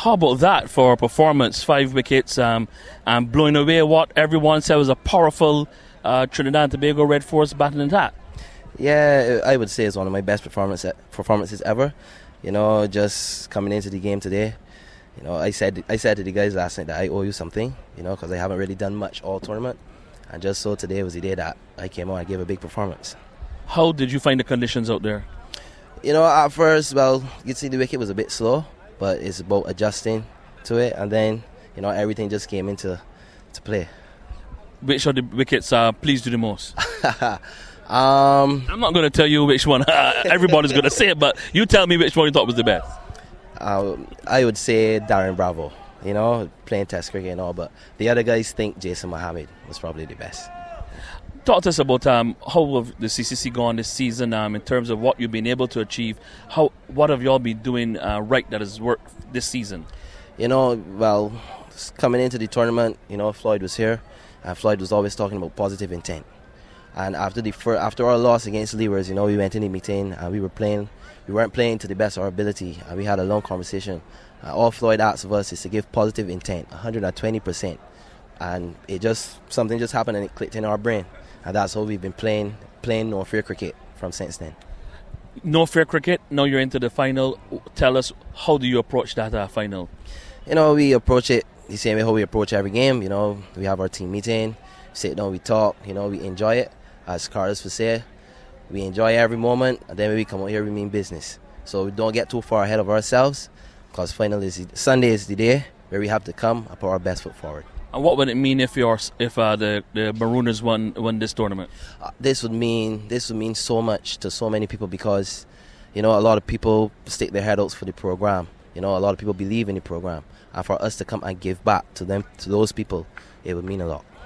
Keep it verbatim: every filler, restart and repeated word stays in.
How about that for a performance? Five wickets, um, and blowing away what everyone said was a powerful uh, Trinidad and Tobago Red Force batting attack. Yeah, I would say it's one of my best performance performances ever. You know, just coming into the game today, you know, I said I said to the guys last night that I owe you something, you know, because I haven't really done much all tournament, and just so today was the day that I came out and gave a big performance. How did you find the conditions out there? You know, at first, well, you'd see the wicket was a bit slow, but it's about adjusting to it, and then, you know, everything just came into to play. Which of the wickets uh, pleased you the most? um, I'm not going to tell you which one. Everybody's going to say it, but you tell me which one you thought was the best. Uh, I would say Darren Bravo, you know, playing Test cricket and all, but the other guys think Jason Mohammed was probably the best. Talk to us about um, how have the C C C gone this season um, in terms of what you've been able to achieve. How What have you all been doing uh, right that has worked this season? You know, well, coming into the tournament, you know, Floyd was here, and Floyd was always talking about positive intent. And after the fir- after our loss against Leewers, you know, we went in the meeting and we were playing, we weren't playing to the best of our ability, and we had a long conversation. Uh, all Floyd asked of us is to give positive intent, one hundred twenty percent, and it just something just happened and it clicked in our brain, and that's how we've been playing playing no fear cricket from since then. No fear cricket. Now you're into the final. Tell us, how do you approach that uh, final? You know, we approach it the same way how we approach every game. You know, we have our team meeting, sit down, we talk. You know, we enjoy it. As Carlos would say, we enjoy every moment, and then when we come out here, we mean business. So we don't get too far ahead of ourselves, because final is the, Sunday is the day where we have to come and put our best foot forward. And what would it mean if you're, if uh, the the Marooners won won this tournament? Uh, this would mean this would mean so much to so many people, because, you know, a lot of people stick their head out for the program. You know, a lot of people believe in the program, and for us to come and give back to them, to those people, it would mean a lot.